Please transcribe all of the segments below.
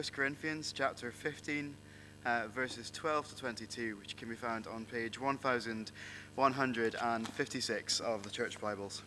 1 Corinthians chapter 15, verses 12 to 22, which can be found on page 1156 of the Church Bibles.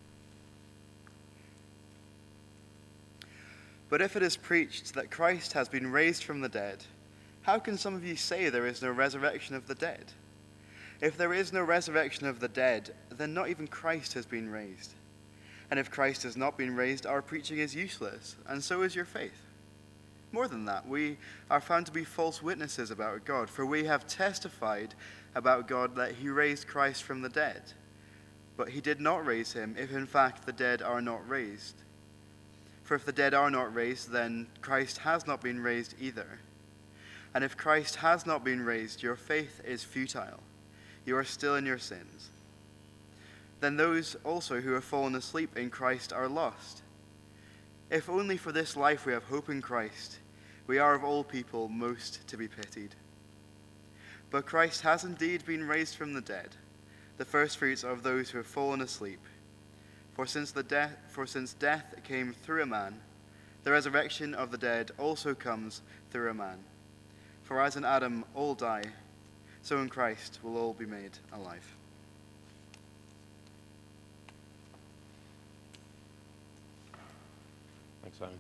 But if it is preached that Christ has been raised from the dead, how can some of you say there is no resurrection of the dead? If there is no resurrection of the dead, then not even Christ has been raised. And if Christ has not been raised, our preaching is useless, and so is your faith. More than that, we are found to be false witnesses about God, for we have testified about God that he raised Christ from the dead. But he did not raise him, if in fact the dead are not raised. For if the dead are not raised, then Christ has not been raised either. And if Christ has not been raised, your faith is futile. You are still in your sins. Then those also who have fallen asleep in Christ are lost. If only for this life we have hope in Christ, we are of all people most to be pitied. But Christ has indeed been raised from the dead, the firstfruits of those who have fallen asleep. For since death came through a man, the resurrection of the dead also comes through a man. For as in Adam all die, so in Christ will all be made alive. Thanks, Simon.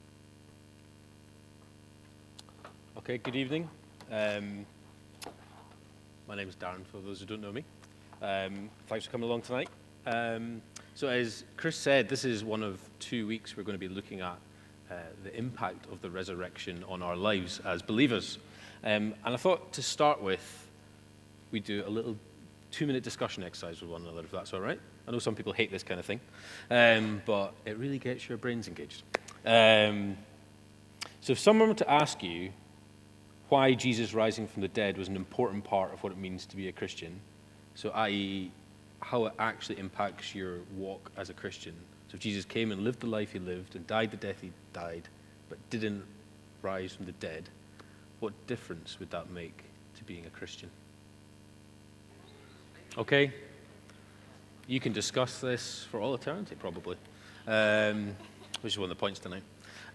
Okay, good evening. My name is Darren, for those who don't know me. Thanks for coming along tonight. So as Chris said, this is one of 2 weeks we're going to be looking at the impact of the resurrection on our lives as believers. And I thought to start with, we'd do a little 2-minute discussion exercise with one another, if that's all right. I know some people hate this kind of thing, but it really gets your brains engaged. So if someone were to ask you why Jesus rising from the dead was an important part of what it means to be a Christian, so i.e. how it actually impacts your walk as a Christian. So if Jesus came and lived the life he lived and died the death he died, but didn't rise from the dead, what difference would that make to being a Christian? Okay, you can discuss this for all eternity, probably, which is one of the points tonight.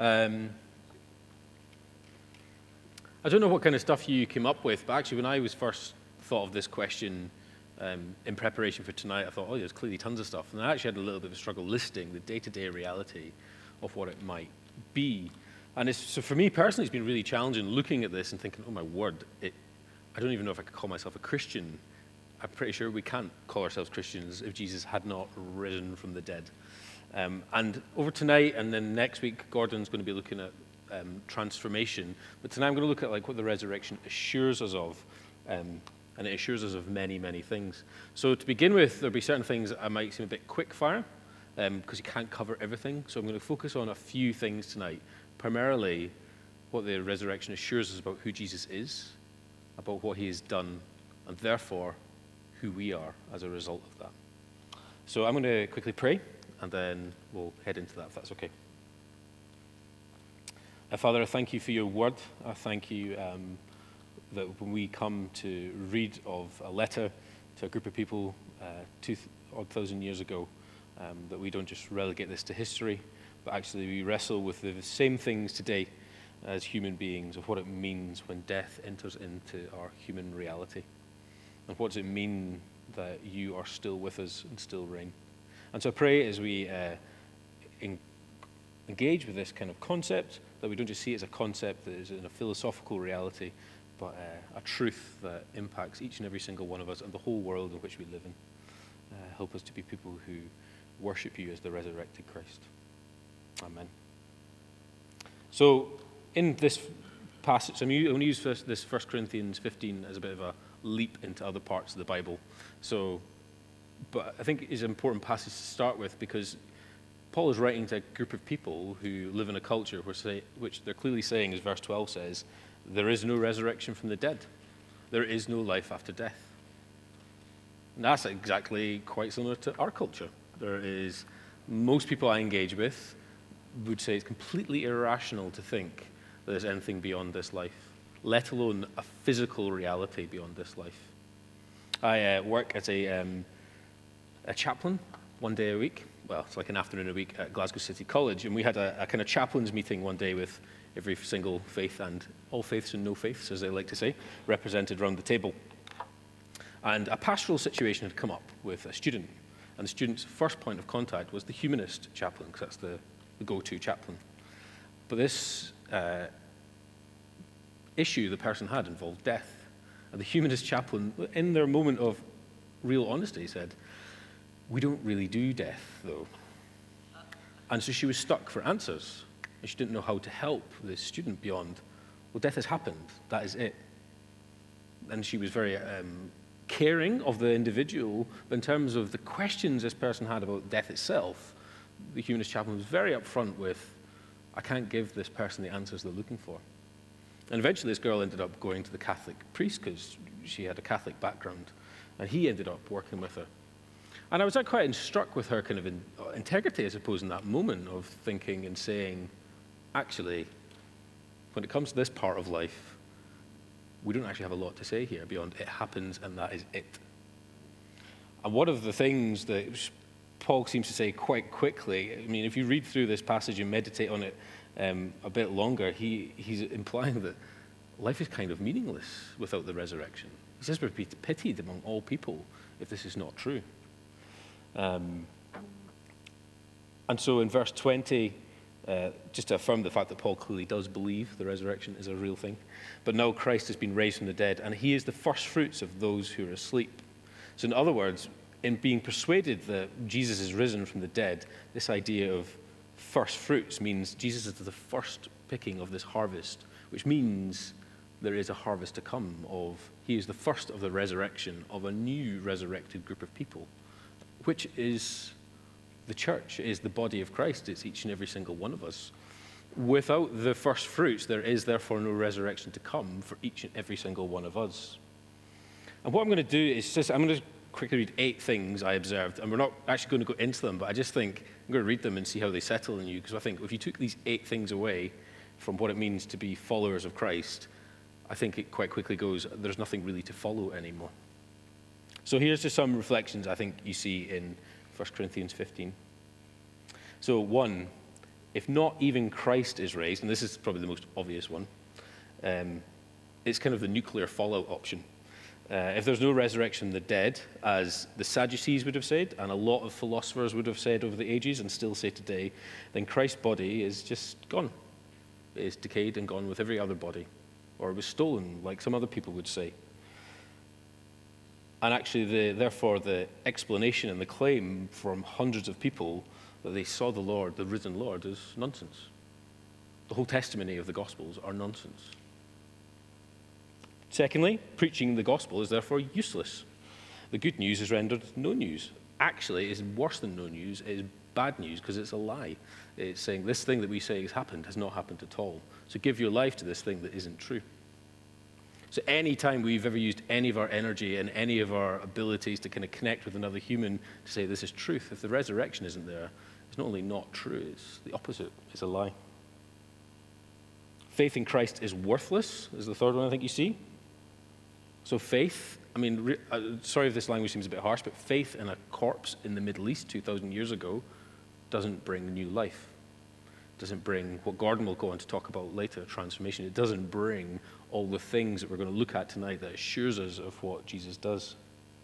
I don't know what kind of stuff you came up with, but actually when I was first thought of this question in preparation for tonight, I thought, oh, there's clearly tons of stuff. And I actually had a little bit of a struggle listing the day-to-day reality of what it might be. And so for me personally, it's been really challenging looking at this and thinking, oh my word, I don't even know if I could call myself a Christian. I'm pretty sure we can't call ourselves Christians if Jesus had not risen from the dead. And over tonight and then next week, Gordon's going to be looking at transformation. But tonight I'm going to look at what the resurrection assures us of. And it assures us of many, many things. So to begin with, there'll be certain things that I might seem a bit quick fire, because you can't cover everything. So I'm going to focus on a few things tonight. Primarily, what the resurrection assures us about who Jesus is, about what he has done, and therefore, who we are as a result of that. So I'm going to quickly pray, and then we'll head into that, if that's okay. Father, I thank you for your word. I thank you that when we come to read of a letter to a group of people 2,000 years ago, that we don't just relegate this to history, but actually we wrestle with the same things today as human beings of what it means when death enters into our human reality. And what does it mean that you are still with us and still reign? And so I pray as we engage with this kind of concept, that we don't just see it as a concept that is in a philosophical reality, but a truth that impacts each and every single one of us and the whole world in which we live in. Help us to be people who worship you as the resurrected Christ. Amen. So in this passage, I'm going to use this 1 Corinthians 15 as a bit of a leap into other parts of the Bible. But I think it's an important passage to start with because Paul is writing to a group of people who live in a culture which they're clearly saying, as verse 12 says, there is no resurrection from the dead. There is no life after death. And that's exactly quite similar to our culture. Most people I engage with would say it's completely irrational to think that there's anything beyond this life, let alone a physical reality beyond this life. I work as a chaplain one day a week. Well, it's like an afternoon a week at Glasgow City College, and we had a kind of chaplains meeting one day with every single faith and all faiths and no faiths, as they like to say, represented around the table. And a pastoral situation had come up with a student, and the student's first point of contact was the humanist chaplain, because that's the go-to chaplain. But this issue the person had involved death. And the humanist chaplain, in their moment of real honesty, said, "We don't really do death, though." And so she was stuck for answers. And she didn't know how to help this student beyond, well, death has happened, that is it. And she was very caring of the individual, but in terms of the questions this person had about death itself, the humanist chaplain was very upfront with, I can't give this person the answers they're looking for. And eventually this girl ended up going to the Catholic priest because she had a Catholic background, and he ended up working with her. And I was quite struck with her kind of integrity, I suppose, in that moment of thinking and saying, actually, when it comes to this part of life, we don't actually have a lot to say here beyond it happens and that is it. And one of the things that Paul seems to say quite quickly, I mean, if you read through this passage and meditate on it a bit longer, he's implying that life is kind of meaningless without the resurrection. He says we're pitied among all people if this is not true. And so in verse 20, just to affirm the fact that Paul clearly does believe the resurrection is a real thing, but now Christ has been raised from the dead, and he is the first fruits of those who are asleep. So in other words, in being persuaded that Jesus is risen from the dead, this idea of first fruits means Jesus is the first picking of this harvest, which means there is a harvest to come of, he is the first of the resurrection of a new resurrected group of people, which is the church, is the body of Christ. It's each and every single one of us. Without the first fruits, there is therefore no resurrection to come for each and every single one of us. And what I'm going to do is I'm going to quickly read 8 things I observed, and we're not actually going to go into them, but I just think I'm going to read them and see how they settle in you, because I think if you took these 8 things away from what it means to be followers of Christ, I think it quite quickly goes, there's nothing really to follow anymore. So here's just some reflections I think you see in 1 Corinthians 15. So 1, if not even Christ is raised, and this is probably the most obvious one, it's kind of the nuclear fallout option. If there's no resurrection of the dead, as the Sadducees would have said, and a lot of philosophers would have said over the ages and still say today, then Christ's body is just gone. It is decayed and gone with every other body, or it was stolen, like some other people would say. And actually, therefore, the explanation and the claim from hundreds of people that they saw the Lord, the risen Lord, is nonsense. The whole testimony of the Gospels are nonsense. Secondly, preaching the gospel is therefore useless. The good news is rendered no news. Actually, it's worse than no news. It is bad news because it's a lie. It's saying this thing that we say has happened has not happened at all. So give your life to this thing that isn't true. So any time we've ever used any of our energy and any of our abilities to kind of connect with another human to say this is truth, if the resurrection isn't there, it's not only not true, it's the opposite. It's a lie. Faith in Christ is worthless, is the third one I think you see. So faith, I mean, sorry if this language seems a bit harsh, but faith in a corpse in the Middle East 2,000 years ago doesn't bring new life. It doesn't bring what Gordon will go on to talk about later, transformation. It doesn't bring all the things that we're going to look at tonight that assures us of what Jesus does.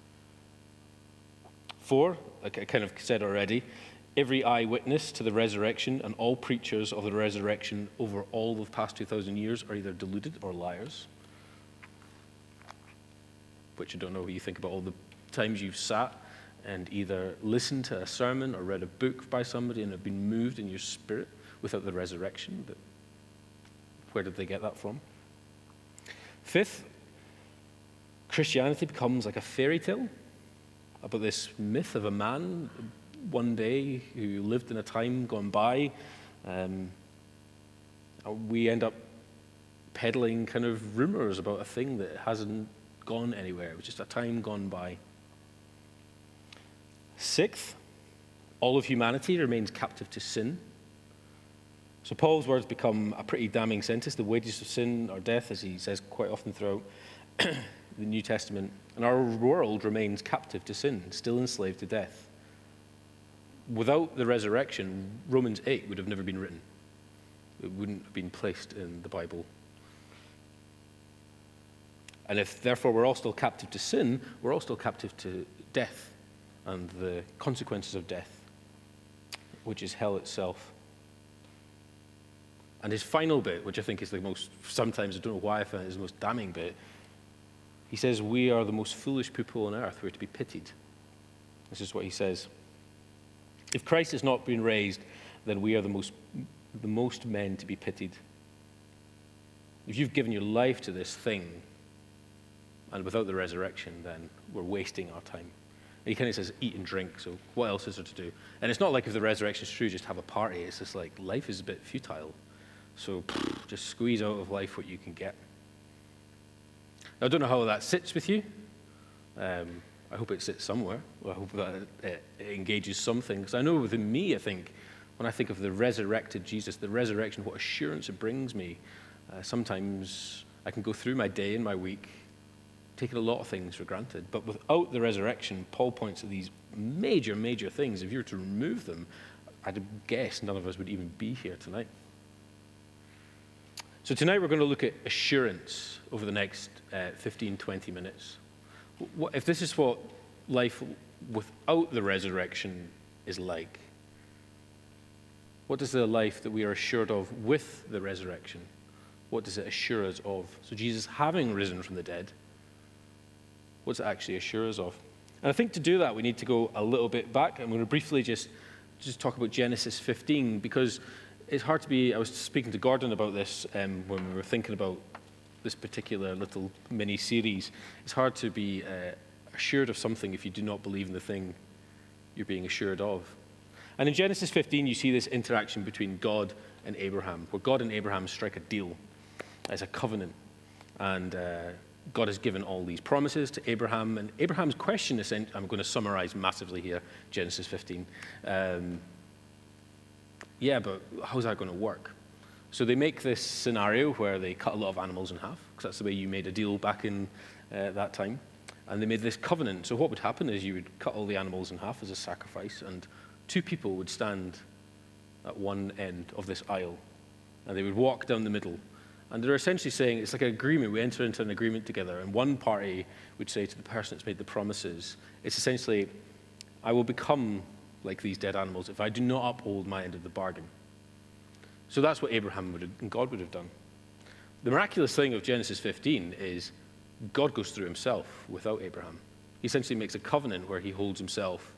4, like I kind of said already, every eyewitness to the resurrection and all preachers of the resurrection over all the past 2,000 years are either deluded or liars. Which I don't know what you think about all the times you've sat and either listened to a sermon or read a book by somebody and have been moved in your spirit without the resurrection. But where did they get that from? 5th, Christianity becomes like a fairy tale about this myth of a man one day who lived in a time gone by. We end up peddling kind of rumors about a thing that hasn't gone anywhere. It was just a time gone by. 6th, all of humanity remains captive to sin. So Paul's words become a pretty damning sentence. The wages of sin are death, as he says quite often throughout the New Testament. And our world remains captive to sin, still enslaved to death. Without the resurrection, Romans 8 would have never been written. It wouldn't have been placed in the Bible. And if, therefore, we're all still captive to sin, we're all still captive to death and the consequences of death, which is hell itself. And his final bit, which I think is the most, sometimes I don't know why I find it is the most damning bit, he says, we are the most foolish people on earth. We're to be pitied. This is what he says. If Christ has not been raised, then we are the most men to be pitied. If you've given your life to this thing, and without the resurrection, then we're wasting our time. And he kind of says, eat and drink, so what else is there to do? And it's not like if the resurrection is true, just have a party. It's just like life is a bit futile. So just squeeze out of life what you can get. Now, I don't know how that sits with you. I hope it sits somewhere. I hope that it engages something. Because I know within me, I think, when I think of the resurrected Jesus, the resurrection, what assurance it brings me, sometimes I can go through my day and my week taking a lot of things for granted. But without the resurrection, Paul points to these major, major things. If you were to remove them, I'd guess none of us would even be here tonight. So tonight we're going to look at assurance over the next 15, 20 minutes. If this is what life without the resurrection is like, what does the life that we are assured of with the resurrection, what does it assure us of? So Jesus having risen from the dead, what does it actually assure us of? And I think to do that, we need to go a little bit back. I'm going to briefly just talk about Genesis 15, because it's hard to be, I was speaking to Gordon about this when we were thinking about this particular little mini-series. It's hard to be assured of something if you do not believe in the thing you're being assured of. And in Genesis 15, you see this interaction between God and Abraham, where God and Abraham strike a deal as a covenant. And God has given all these promises to Abraham. And Abraham's question is, I'm going to summarize massively here, Genesis 15. Yeah, but how's that going to work? So they make this scenario where they cut a lot of animals in half, because that's the way you made a deal back in that time. And they made this covenant. So what would happen is you would cut all the animals in half as a sacrifice, and two people would stand at one end of this aisle, and they would walk down the middle. And they're essentially saying, it's like an agreement. We enter into an agreement together, and one party would say to the person that's made the promises, it's essentially, I will become like these dead animals if I do not uphold my end of the bargain. So that's what Abraham would have, and God would have done. The miraculous thing of Genesis 15 is God goes through himself without Abraham. He essentially makes a covenant where he holds himself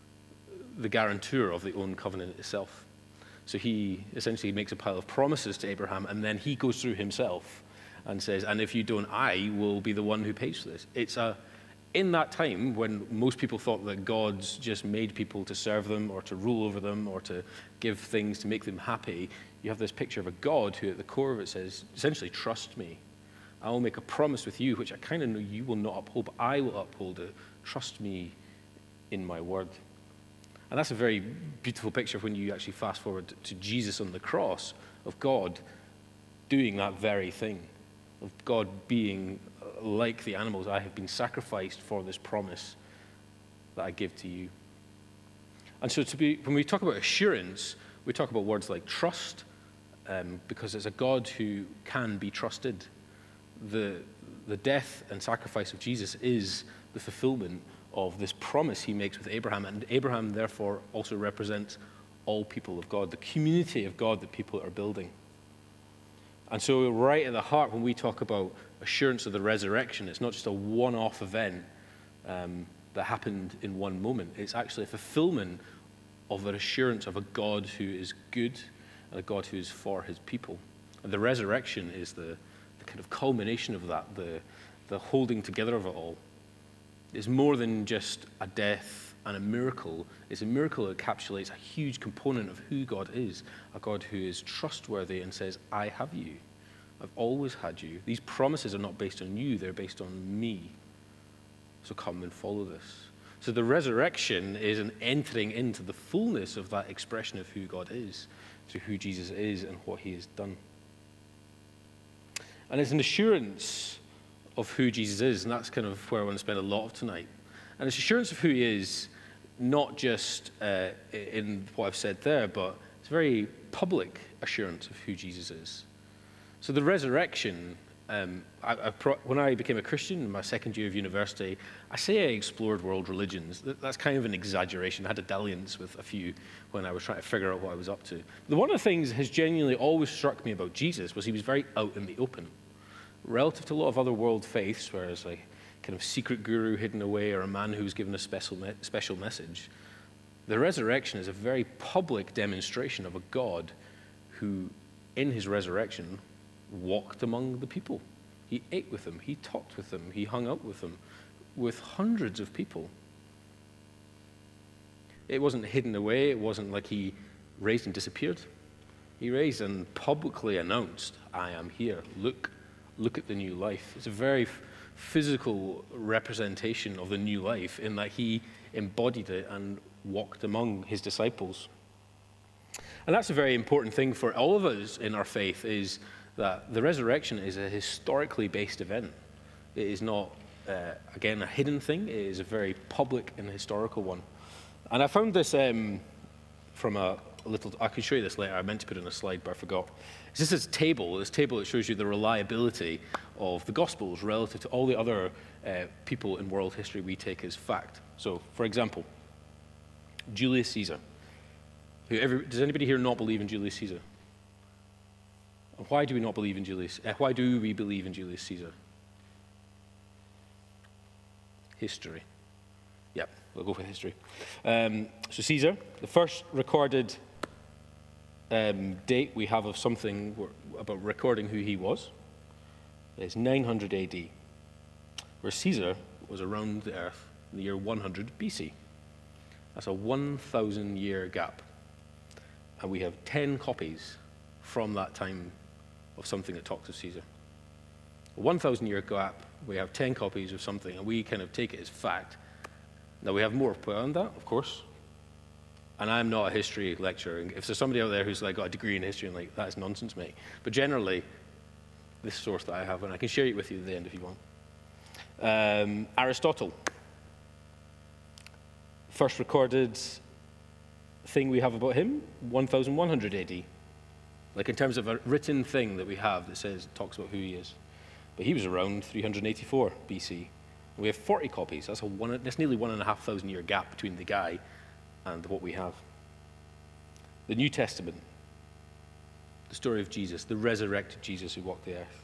the guarantor of the own covenant itself. So he essentially makes a pile of promises to Abraham, and then he goes through himself and says, and if you don't, I will be the one who pays for this. In that time, when most people thought that gods just made people to serve them or to rule over them or to give things to make them happy, you have this picture of a God who at the core of it says, essentially, trust me. I will make a promise with you, which I kind of know you will not uphold, but I will uphold it. Trust me in my word. And that's a very beautiful picture when you actually fast forward to Jesus on the cross, of God doing that very thing, of God being like the animals. I have been sacrificed for this promise that I give to you. And so when we talk about assurance, we talk about words like trust, because it's a God who can be trusted. The death and sacrifice of Jesus is the fulfillment of this promise he makes with Abraham, and Abraham therefore also represents all people of God, the community of God that people are building. And so right at the heart, when we talk about assurance of the resurrection, it's not just a one-off event that happened in one moment. It's actually a fulfillment of an assurance of a God who is good and a God who is for his people. And the resurrection is the kind of culmination of that, the holding together of it all. It's more than just a death and a miracle. It's a miracle that encapsulates a huge component of who God is, a God who is trustworthy and says, I have you. I've always had you. These promises are not based on you, they're based on me. So come and follow this. So the resurrection is an entering into the fullness of that expression of who God is, through who Jesus is and what he has done. And it's an assurance of who Jesus is, and that's kind of where I want to spend a lot of tonight. And it's assurance of who he is, not just in what I've said there, but it's It's a very public assurance of who Jesus is. So the resurrection, when I became a Christian in my second year of university, I say I explored world religions. That's kind of an exaggeration. I had a dalliance with a few when I was trying to figure out what I was up to. But one of the things that has genuinely always struck me about Jesus was he was very out in the open. Relative to a lot of other world faiths, where it's like kind of secret guru hidden away or a man who's given a special message, the resurrection is a very public demonstration of a God who, in his resurrection, walked among the people. He ate with them, he talked with them, he hung out with them, with hundreds of people. It wasn't hidden away, it wasn't like he raised and disappeared. He raised and publicly announced, I am here, look at the new life. It's a very physical representation of the new life in that he embodied it and walked among his disciples. And that's a very important thing for all of us in our faith, is that the resurrection is a historically based event. It is not, again, a hidden thing. It is a very public and historical one. And I found this from a little, I can show you this later. I meant to put it in a slide, but I forgot. It's just this table that shows you the reliability of the Gospels relative to all the other people in world history we take as fact. So, for example, Julius Caesar. Does anybody here not believe in Julius Caesar? Why do we not believe in Julius? Why do we believe in Julius Caesar? History. Yep, we'll go for history. So Caesar, the first recorded date we have of something about recording who he was is 900 AD, where Caesar was around the earth in the year 100 BC. That's a 1,000-year gap. And we have 10 copies from that time of something that talks of Caesar. A 1,000-year gap, we have 10 copies of something, and we kind of take it as fact. Now, we have more beyond that, of course. And I'm not a history lecturer. If there's somebody out there who's like got a degree in history and like, that is nonsense, mate. But generally, this source that I have, and I can share it with you at the end if you want. Aristotle. First recorded thing we have about him, 1,100 AD. Like in terms of a written thing that we have that talks about who he is. But he was around 384 BC. We have 40 copies. That's nearly 1,500 year gap between the guy and what we have. The New Testament, the story of Jesus, the resurrected Jesus who walked the earth.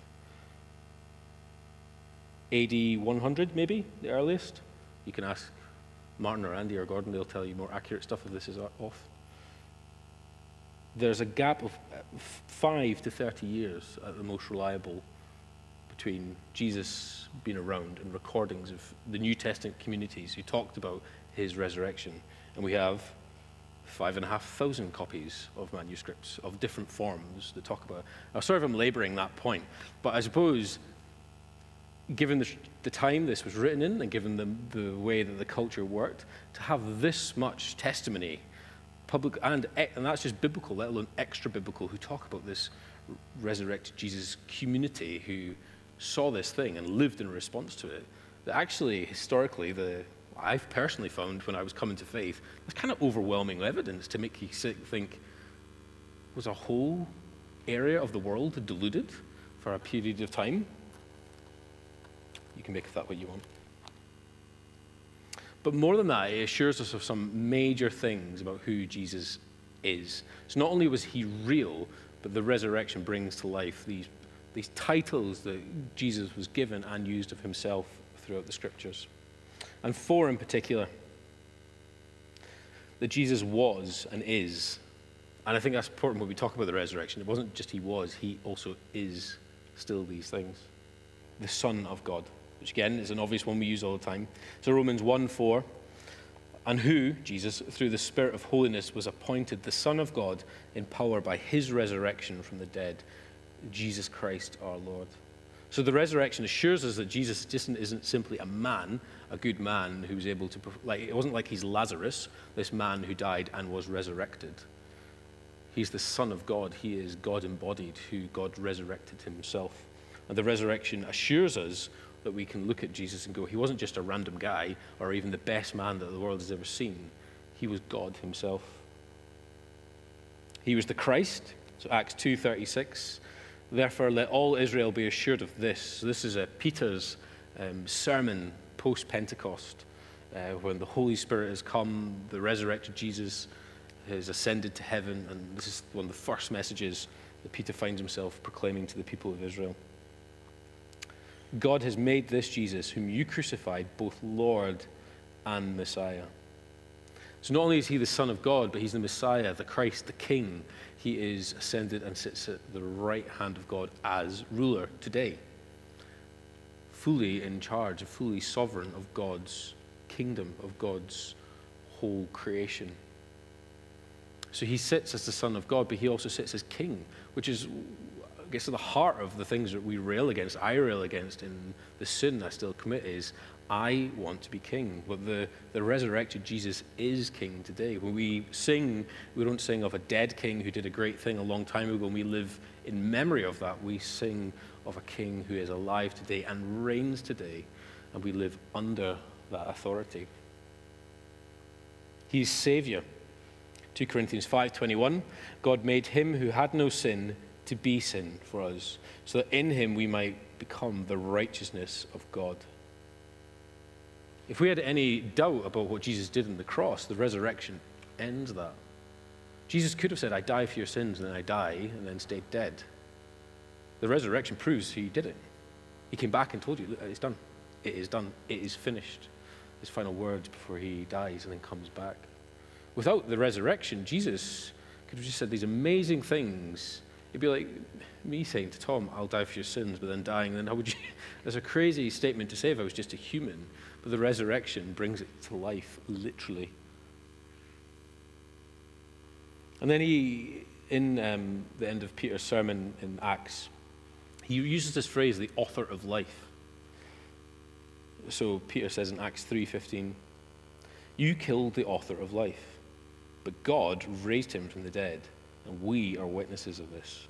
AD 100, maybe, the earliest. You can ask Martin or Andy or Gordon, they'll tell you more accurate stuff if this is off. There's a gap of 5 to 30 years at the most reliable between Jesus being around and recordings of the New Testament communities who talked about his resurrection. And we have 5,500 copies of manuscripts of different forms that talk about it. Now, sorry if I'm laboring that point, but I suppose given the time this was written in and given the way that the culture worked, to have this much testimony, public and that's just biblical, let alone extra biblical, who talk about this resurrected Jesus community who saw this thing and lived in response to it, that actually historically I've personally found when I was coming to faith, there's kind of overwhelming evidence to make you think, was a whole area of the world deluded for a period of time? You can make of that what you want. But more than that, it assures us of some major things about who Jesus is. So not only was he real, but the resurrection brings to life these titles that Jesus was given and used of himself throughout the scriptures. And 4 in particular, that Jesus was and is. And I think that's important when we talk about the resurrection. It wasn't just he was, he also is still these things. The Son of God, which again is an obvious one we use all the time. So Romans 1:4, and who, Jesus, through the Spirit of holiness was appointed the Son of God in power by his resurrection from the dead, Jesus Christ our Lord. So the resurrection assures us that Jesus isn't simply a man, a good man who's able to, it wasn't like he's Lazarus, this man who died and was resurrected. He's the Son of God. He is God embodied, who God resurrected himself. And the resurrection assures us that we can look at Jesus and go, he wasn't just a random guy or even the best man that the world has ever seen. He was God himself. He was the Christ. So Acts 2:36. Therefore, let all Israel be assured of this. So this is Peter's sermon post-Pentecost, when the Holy Spirit has come, the resurrected Jesus has ascended to heaven, and this is one of the first messages that Peter finds himself proclaiming to the people of Israel. God has made this Jesus, whom you crucified, both Lord and Messiah. So not only is he the Son of God, but he's the Messiah, the Christ, the King. He is ascended and sits at the right hand of God as ruler today, fully in charge, fully sovereign of God's kingdom, of God's whole creation. So he sits as the Son of God, but he also sits as King, which is, I guess, at the heart of the things that we rail against, I rail against in the sin I still commit, is I want to be king. But the resurrected Jesus is king today. When we sing, we don't sing of a dead king who did a great thing a long time ago, and we live in memory of that. We sing of a king who is alive today and reigns today, and we live under that authority. He's Savior. 2 Corinthians 5:21, God made him who had no sin to be sin for us, so that in him we might become the righteousness of God. If we had any doubt about what Jesus did on the cross, the resurrection ends that. Jesus could have said, I die for your sins, and then I die, and then stayed dead. The resurrection proves he did it. He came back and told you, it's done. It is done. It is finished. His final words before he dies and then comes back. Without the resurrection, Jesus could have just said these amazing things. It'd be like me saying to Tom, I'll die for your sins, but then dying. Then how would you? That's a crazy statement to say if I was just a human. But the resurrection brings it to life, literally. And then he, in the end of Peter's sermon in Acts, he uses this phrase, the author of life. So Peter says in Acts 3:15, you killed the author of life, but God raised him from the dead, and we are witnesses of this.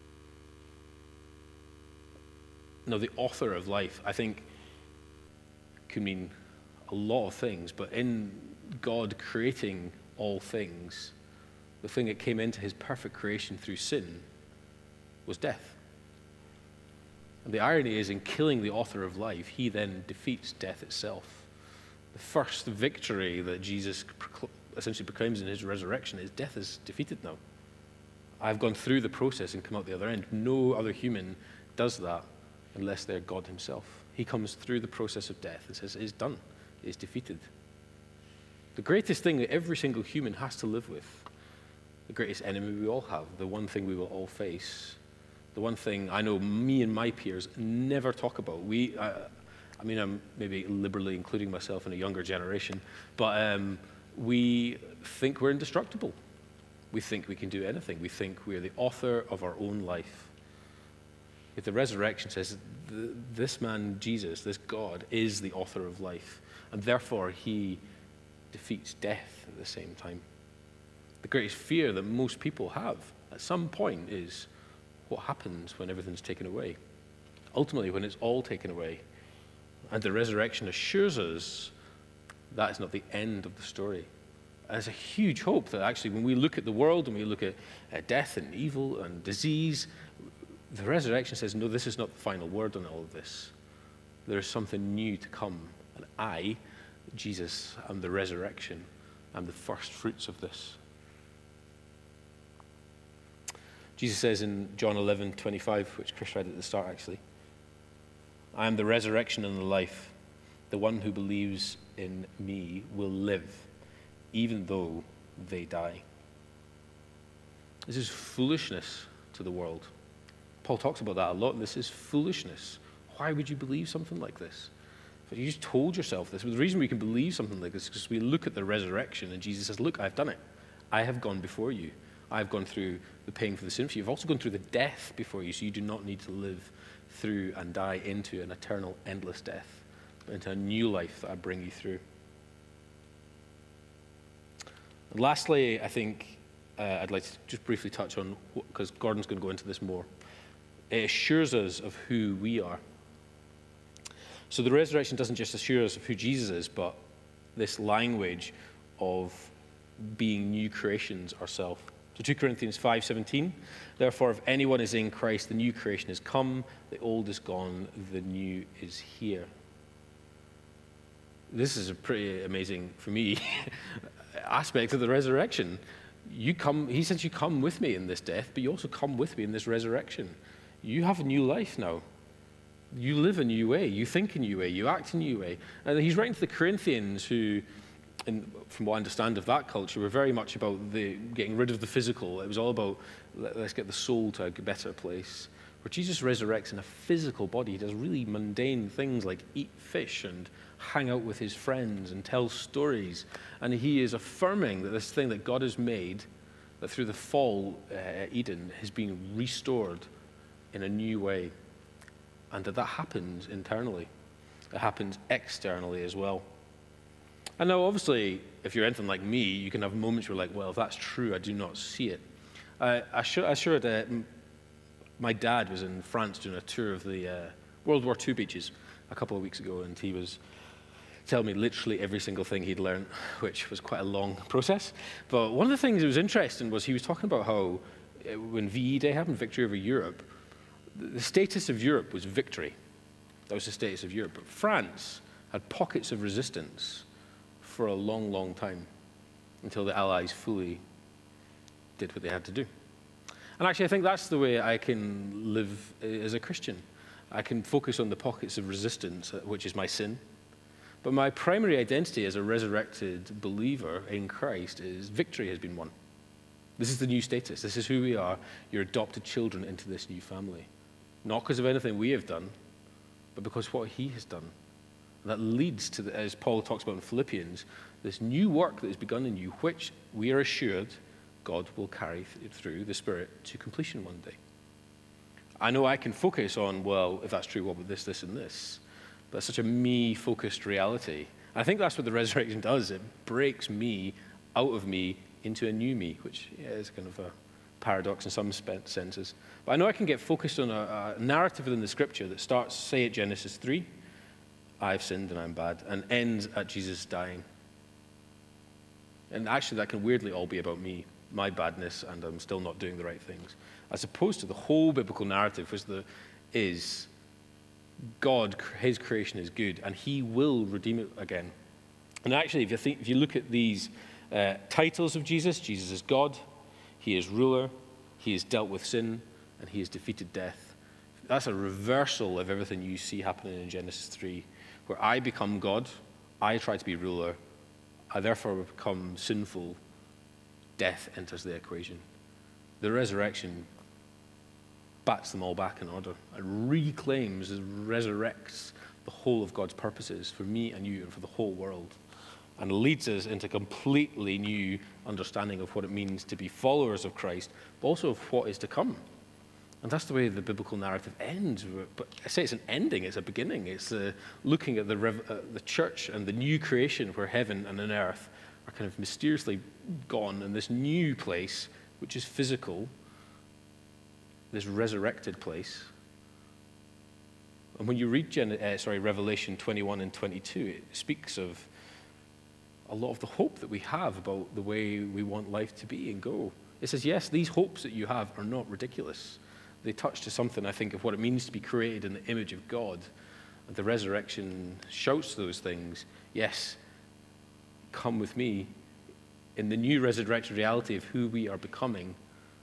Now, the author of life, I think, could mean a lot of things, but in God creating all things, the thing that came into his perfect creation through sin was death. And the irony is, in killing the author of life, he then defeats death itself. The first victory that Jesus essentially proclaims in his resurrection is death is defeated now. I've gone through the process and come out the other end. No other human does that unless they're God himself. He comes through the process of death and says, it is done, it is defeated. The greatest thing that every single human has to live with, the greatest enemy we all have, the one thing we will all face, the one thing I know me and my peers never talk about. I mean, I'm maybe liberally including myself in a younger generation, but we think we're indestructible. We think we can do anything. We think we're the author of our own life. Yet the resurrection says this man, Jesus, this God, is the author of life, and therefore he defeats death at the same time. The greatest fear that most people have at some point is what happens when everything's taken away. Ultimately, when it's all taken away. And the resurrection assures us that is not the end of the story. And it's a huge hope that actually when we look at the world and we look at death and evil and disease, the resurrection says, no, this is not the final word on all of this. There is something new to come. And I, Jesus, am the resurrection. I'm the first fruits of this. Jesus says in John 11:25, which Chris read at the start actually, I am the resurrection and the life. The one who believes in me will live, even though they die. This is foolishness to the world. Paul talks about that a lot, and this is foolishness. Why would you believe something like this? If you just told yourself this, the reason we can believe something like this is because we look at the resurrection, and Jesus says, look, I've done it. I have gone before you. I've gone through the paying for the sin for you. I've also gone through the death before you, so you do not need to live through and die into an eternal, endless death, but into a new life that I bring you through. And lastly, I think I'd like to just briefly touch on, because Gordon's going to go into this more, it assures us of who we are. So the resurrection doesn't just assure us of who Jesus is, but this language of being new creations ourselves. So 2 Corinthians 5:17, therefore if anyone is in Christ, the new creation has come, the old is gone, the new is here. This is a pretty amazing, for me, aspect of the resurrection. He says, you come with me in this death, but you also come with me in this resurrection. You have a new life now. You live a new way. You think a new way. You act a new way. And he's writing to the Corinthians who, from what I understand of that culture, were very much about getting rid of the physical. It was all about, let's get the soul to a better place. Where Jesus resurrects in a physical body. He does really mundane things like eat fish and hang out with his friends and tell stories. And he is affirming that this thing that God has made, that through the fall at Eden, has been restored in a new way. And that happens internally. It happens externally as well. And now, obviously, if you're anything like me, you can have moments where you're like, well, if that's true, I do not see it. My dad was in France doing a tour of the World War II beaches a couple of weeks ago, and he was telling me literally every single thing he'd learned, which was quite a long process. But one of the things that was interesting was he was talking about how when VE Day happened, Victory Over Europe, the status of Europe was victory. That was the status of Europe. But France had pockets of resistance for a long, long time until the Allies fully did what they had to do. And actually, I think that's the way I can live as a Christian. I can focus on the pockets of resistance, which is my sin. But my primary identity as a resurrected believer in Christ is victory has been won. This is the new status. This is who we are. You're adopted children into this new family. Not because of anything we have done, but because what he has done. And that leads to, as Paul talks about in Philippians, this new work that has begun in you, which we are assured God will carry through the Spirit to completion one day. I know I can focus on, well, if that's true, what about this, this, and this? But it's such a me-focused reality. I think that's what the resurrection does. It breaks me out of me into a new me, which is kind of a paradox in some senses. But I know I can get focused on a narrative within the Scripture that starts, say, at Genesis 3, I've sinned and I'm bad, and ends at Jesus dying. And actually, that can weirdly all be about me, my badness, and I'm still not doing the right things. As opposed to the whole biblical narrative, which is God, his creation is good, and he will redeem it again. And actually, if you look at these titles of Jesus, Jesus is God, he is ruler, he has dealt with sin, and he has defeated death. That's a reversal of everything you see happening in Genesis 3, where I become God, I try to be ruler, I therefore become sinful, death enters the equation. The resurrection bats them all back in order and reclaims and resurrects the whole of God's purposes for me and you and for the whole world, and leads us into completely new understanding of what it means to be followers of Christ, but also of what is to come. And that's the way the biblical narrative ends. But I say it's an ending, it's a beginning. It's looking at the church and the new creation where heaven and an earth are kind of mysteriously gone, and this new place, which is physical, this resurrected place. And when you read Revelation 21 and 22, it speaks of a lot of the hope that we have about the way we want life to be and go. It says, yes, these hopes that you have are not ridiculous. They touch to something, I think, of what it means to be created in the image of God. And the resurrection shouts those things. Yes, come with me in the new resurrected reality of who we are becoming.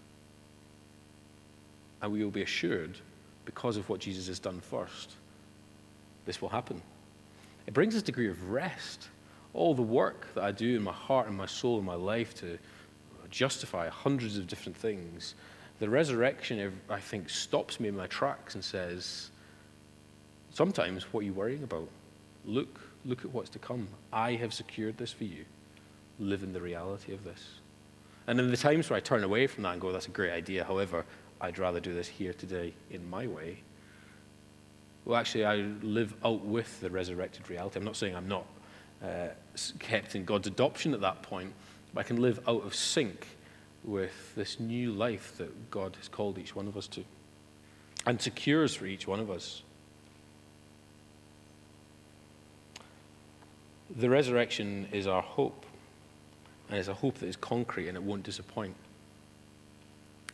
And we will be assured, because of what Jesus has done first, this will happen. It brings us a degree of rest. All the work that I do in my heart and my soul and my life to justify hundreds of different things, the resurrection, I think, stops me in my tracks and says, sometimes, what are you worrying about? Look at what's to come. I have secured this for you. Live in the reality of this. And in the times where I turn away from that and go, that's a great idea, however, I'd rather do this here today in my way. Well, actually, I live out with the resurrected reality. I'm not saying I'm not kept in God's adoption at that point, but I can live out of sync with this new life that God has called each one of us to and secures for each one of us. The resurrection is our hope, and it's a hope that is concrete and it won't disappoint.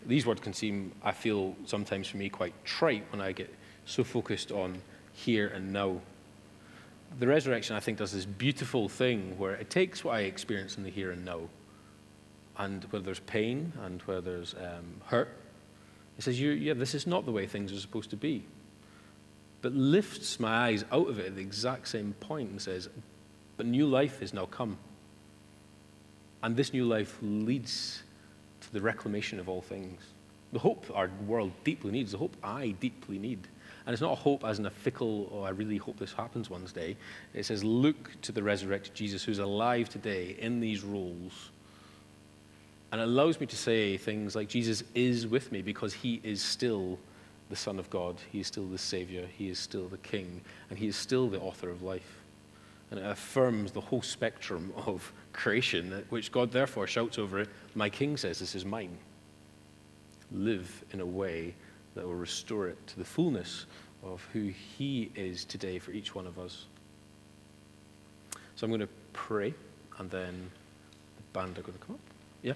These words can seem, I feel, sometimes for me quite trite when I get so focused on here and now. The resurrection, I think, does this beautiful thing where it takes what I experience in the here and now, and where there's pain and where there's hurt, it says, this is not the way things are supposed to be. But lifts my eyes out of it at the exact same point and says, but new life has now come. And this new life leads to the reclamation of all things. The hope our world deeply needs, the hope I deeply need. And it's not a hope as in a fickle, I really hope this happens one day. It says, look to the resurrected Jesus who's alive today in these roles. And it allows me to say things like, Jesus is with me because he is still the Son of God. He is still the Savior. He is still the King. And he is still the author of life. And it affirms the whole spectrum of creation, which God therefore shouts over it, my King says, this is mine. Live in a way that will restore it to the fullness of who he is today for each one of us. So I'm going to pray, and then the band are going to come up. Yeah?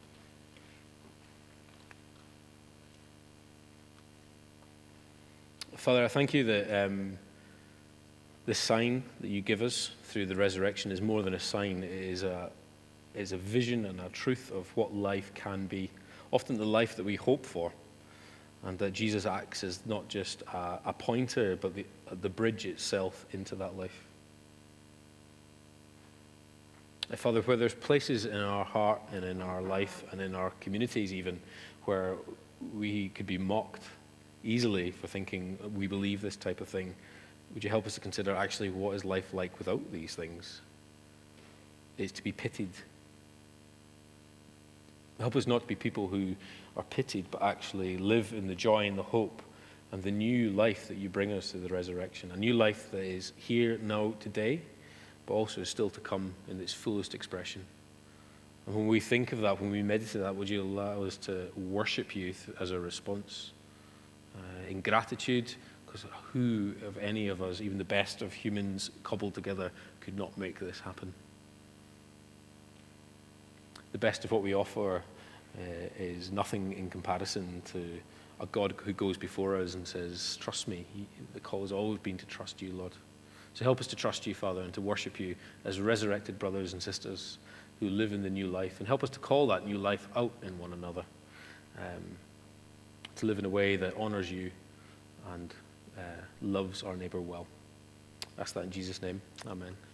Father, I thank you that this sign that you give us through the resurrection is more than a sign. It is a vision and a truth of what life can be, often the life that we hope for. And that Jesus acts as not just a pointer, but the bridge itself into that life. Father, where there's places in our heart and in our life and in our communities even where we could be mocked easily for thinking we believe this type of thing, would you help us to consider actually what is life like without these things? It's to be pitied. Help us not to be people who are pitied, but actually live in the joy and the hope and the new life that you bring us through the resurrection. A new life that is here now today, but also is still to come in its fullest expression. And when we think of that, when we meditate that, would you allow us to worship you as a response? In gratitude, because who of any of us, even the best of humans cobbled together, could not make this happen? The best of what we offer is nothing in comparison to a God who goes before us and says, trust me. The call has always been to trust you, Lord. So help us to trust you, Father, and to worship you as resurrected brothers and sisters who live in the new life. And help us to call that new life out in one another, to live in a way that honors you and loves our neighbor well. I ask that in Jesus' name. Amen.